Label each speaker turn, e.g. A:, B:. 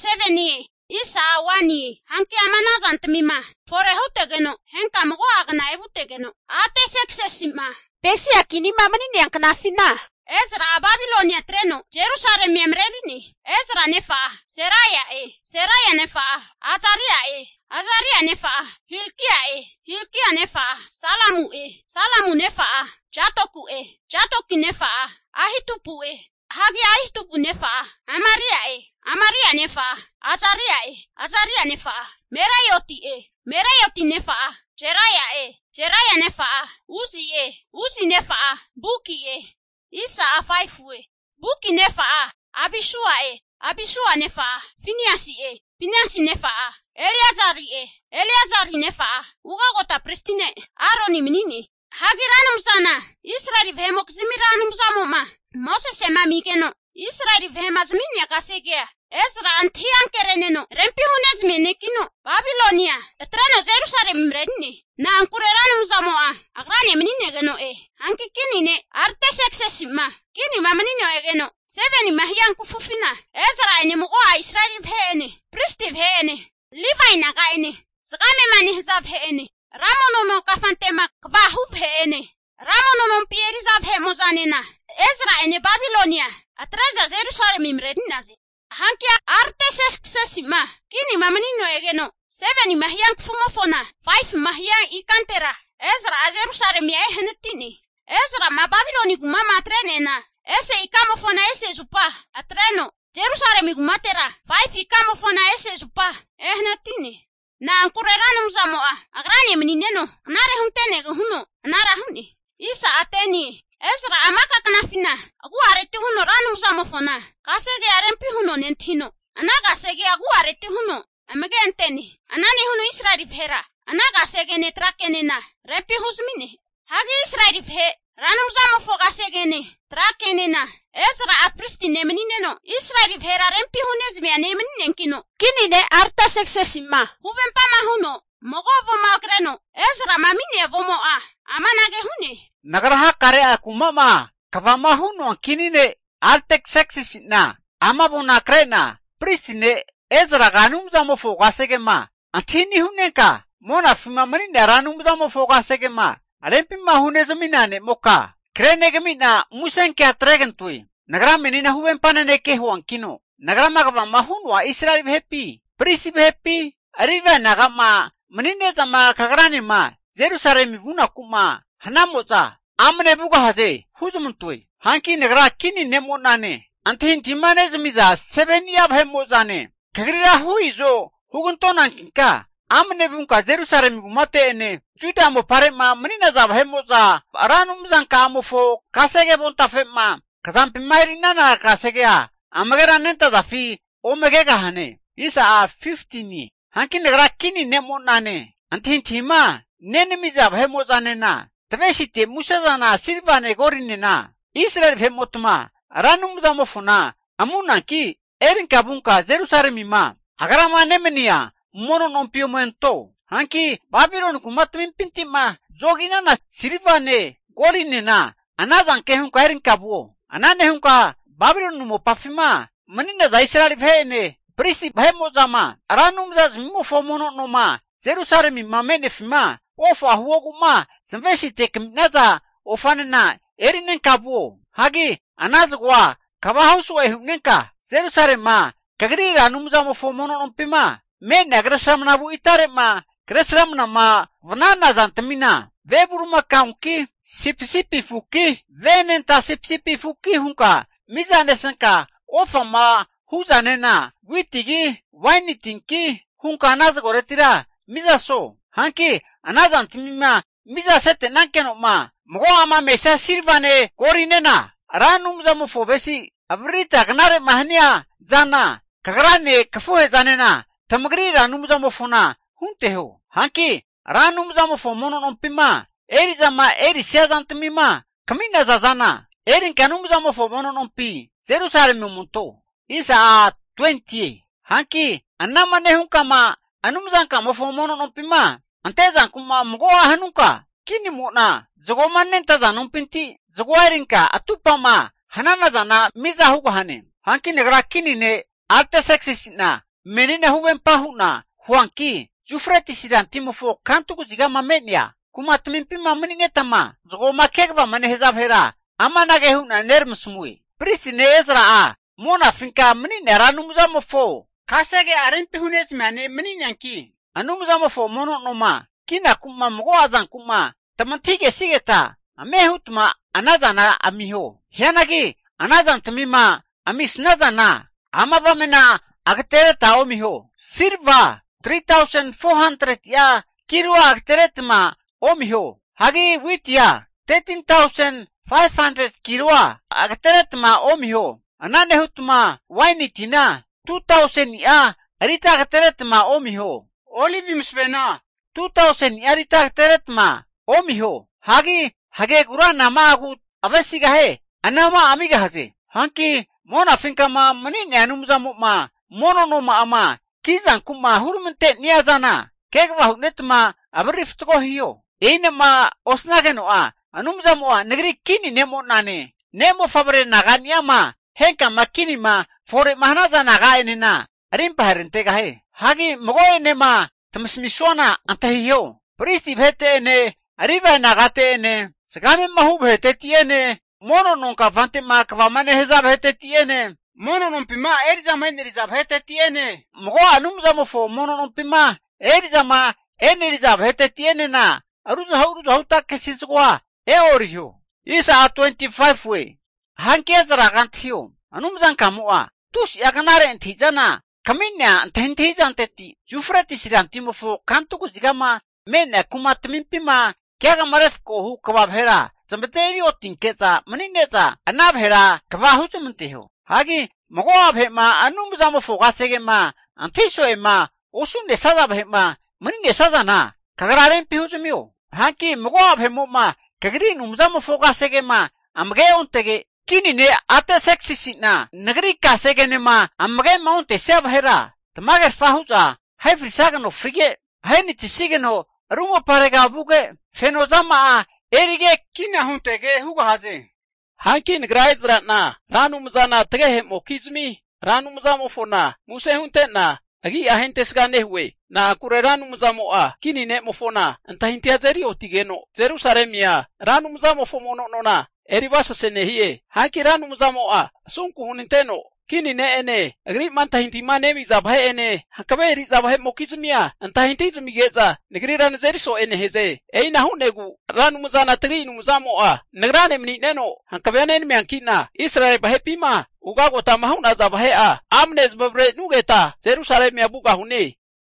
A: 7 isa 1 hanki amanazan tmima fore hutegeno henka mgo agna ebutegeno ate sexesima
B: Besi akini mamani ni anknafina.
A: Ezra Babilonia treno Jerusalem emrelini Ezra nefa Seraya nefa Azaria nefa Hilkia nefa Salamu nefa Jatoki nefa Ahitupu nefa Amaria nefa Azaria nefa Merayoti nefa Jeraya nefa Uzi nefa Buki Isa 5 Buki nefa Abishua nefa Finiasi nefa Eliazari nefa Ugagota pristine Aroni minini Hagiranum sana Israeli vemok zimiranum zamoma Moses ema mikeno Israeli vemas minya kasegea Ezra antian kereneno rempi hunez menekino Babilonia etreno Jerusalem redni na ankureranum zamoa agrani menine geno anki kinine artesexesima kini mamanino egeno 7 mahyan kufufina Ezra ene mugoa Israeli vene pristi vene Levi nagaine zgame mani hizab vene Ramono kafantema kvahu vene Ramono pieriza vemozanena Ezra ene Babilonia atraza Jerusalem rednazi Hankia artesexesima kini mamanino egeno 7 mahyan kufumofona 5 mahyan ikantera Ezra Jerusalem henetini Ezra ma Babiloni gumama trenena ese ikamofona ese zupa atreno Jerusalem gumatera 5 ikamofona ese zupa henetini na ankureranum zamoa agrani menineno nare huntene huno nara huni isa ateni Ezra amaka kanafina aguarete huno ranum zamofona kasege arempi huno nentino anaga sege aguarete huno amegenteni anani huno Israeli vera anaga sege netrakenena rempi husmine hagi Israeli ve ranum zamofo kasegene trakenena Ezra apristine menineno Israeli vera rempi hunezme anemenenkino
B: Kinine artesexesima.
A: Huvempama huno mogovo magreno Ezra mamine vomoa amanage hune
C: Nagaraha kare akumama kavama huno kinine artesexesina amabuna krena pristine Ezra ganum zamofo kasegema antini huneka mona fima manine ranum zamofo kasegema alempi mahunezminane moka krenegemina musenke atregentui nagra menina huvempana ke huankino nagra magama hunwa Israel happy pristi happy arriva nagama menine zama kagrani ma Jerusalem buna kuma hanamoza amne buga hase huzumuntui hanki nagra kini nemonane antin timane zmiza 7 yab hemozane kagrira huizo huguntonan kinka amne bunka Jerusalem bumate ene juda mo parema menina zab hemoza aranum zanka amofo kasege bonta fema kazampi mairina na kasegea amagera nenta dafi omegega hane isa 15 hanki nagra kini nemonane antin tima nenemiza hemozane na Taveshite musazana silvane gorinena Israel femotma ranum zamofona amuna ki erin kabunka Jerusalem ma agarama nemenia mono nompio mento hanki Babylon kumatmin pintima zogina na silvane gorinena anazan kehunka erin kabuo anane hunka Babylon mo pafima manina za Israel vene pristi hemozama ranum zazmimo fomono noma Jerusalem ma menefima Ofa huoguma Samveshite kminaza ofanena erinen kabuo hagi anazgwa kabahusu ehunenka Jerusalem ma kagrira numzamo fomono nompima me nagrashamna bu itarema kresramna ma vanana zantamina veburuma kaunki sipsipi fuki venenta sipsipi fuki hunka mizanesanka ofa ma huzanena witigi wainitinki hunka nazgoretira mizaso hanki anazan timima miza sete nankeno ma mgo ama mesa silvane korinena ranum zamo fovesi avrita gnare mahnia zana kagrane kafuhe zanena tamgri ranum zamo fona hunteho hanki ranum zamo fomono nompima eri zama eri siazan timima kamina zazana erin kanum zamo fomono nompi Jerusalem munto isa 20 hanki anamane hunkama anum zanka mo fomono nompima Antezan kuma mgoa hanuka kini mona zogomannen tazanum pinti zogoarinka atupama hanana zana miza hugo hane hanki negra kini ne artesexis na menina huven pahuna huangki Euphrates dan timofo kantuku jiga mamenya kuma tumimpima meningetama zogo makekva manehezab hera ama nagehuna nermsmui prisine Ezra mona finka menina ranumzamofo kasege arimpi hunes mane meninyanki anumzamofo mono noma kina kuma mgo azan kuma tamantige sigeta amehutma anazana amiho hianagi anazan tumima amisnazana amavamena agtere taomiho sirva 3,400 ya kirwa agteretma omiho hagi witya 13,500 kirwa agteretma omiho ananehutma wainitina 2,000 ya arita agteretma omiho olivim spena 2,000 ya arita agteretma omiho hage gurana maagut abesigahe anama amigahaze hanki mona finkama manine anumzamuma mononoma ama kizan kuma hurmente niazana kegwa hunetma abriftuko hiyo einama osnagenoa anumzamoa negri kini nemo nane nemo fabre naganiama henka makini ma fore mahnaza naga enena arimpa herentega he hagi mogoe nema tamsmisona antahiyo pristi bhete ene ariba nagate ene sagame mahu bhete tiene mono nonka vante ma kvamane hezab hete tiene mono nompima erizama enerizab hete tiene mogo anumzamofo mono nompima erizama enerizab hete tiene na aruza hauta kesiswa eoriho isa 25 we hankeza ganthiyo anumzan kamua tush yaganare entijana kaminya enthijan teti Euphrates dan timofo kantuku jigama mena kumatmimpima kyaga marefko hu kwabhera zambeteri otinkeza manineza anabhera kwahujumteho hagi mogoabhema anumzamofo gasegema antishoema osunde sadabhema manine sadana kagararen pihujumyo hagi mogoabhemoma kagri numzamofo gasegema amge ontege kinine ate sexisina nagri kasegenema amge maunte sebhera tamager fahuza haifrisagano frige hainitisigeno rumo parega buge fenozama erige kina huntege hugo haze
D: hankin graizratna ranumzana tegehe mokizmi ranumzamofona muse huntena agi ahentes ganehwe na akure ranumzamoa kinine mofona antahintiazeri otigeno Jerusalemia ranumzamofo mononona eribasa senehie hanki ranumzamoa sunku huninteno kinine ene agri mantahintimane mizabhe ene hakaberi zabhe mokizmia antahintizmigeza negri ranzeriso ene heze eina hunegu ranumzana trinumzamoa negrane mnineno hakabene miankina Israel bahepima ugago tamahuna zabhe amnes babre nugeta Jerusalemia buga hune